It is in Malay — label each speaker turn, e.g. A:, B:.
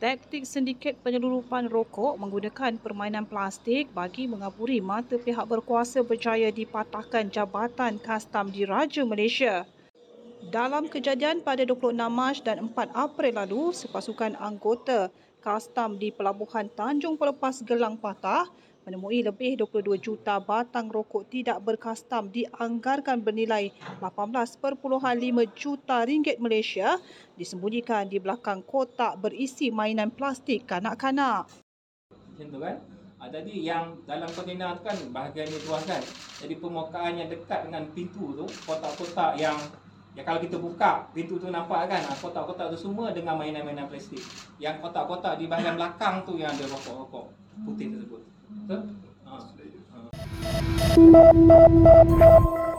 A: Taktik sindiket penyelundupan rokok menggunakan permainan plastik bagi mengaburi mata pihak berkuasa berjaya dipatahkan Jabatan Kastam Diraja Malaysia. Dalam kejadian pada 26 Mac dan 4 April lalu, sepasukan anggota kastam di Pelabuhan Tanjung Pelepas Gelang Patah menemui lebih 22 juta batang rokok tidak berkastam dianggarkan bernilai 18.5 juta ringgit Malaysia disembunyikan di belakang kotak berisi mainan plastik kanak-kanak.
B: Macam tu kan? Jadi yang dalam kontena tu kan bahagian ni luas kan. Jadi permukaan yang dekat dengan pintu tu, kotak-kotak yang kalau kita buka pintu tu nampak kan, kotak-kotak tu semua dengan mainan-mainan plastik. Yang kotak-kotak di bahagian belakang tu yang ada rokok-rokok putih tersebut. Betul?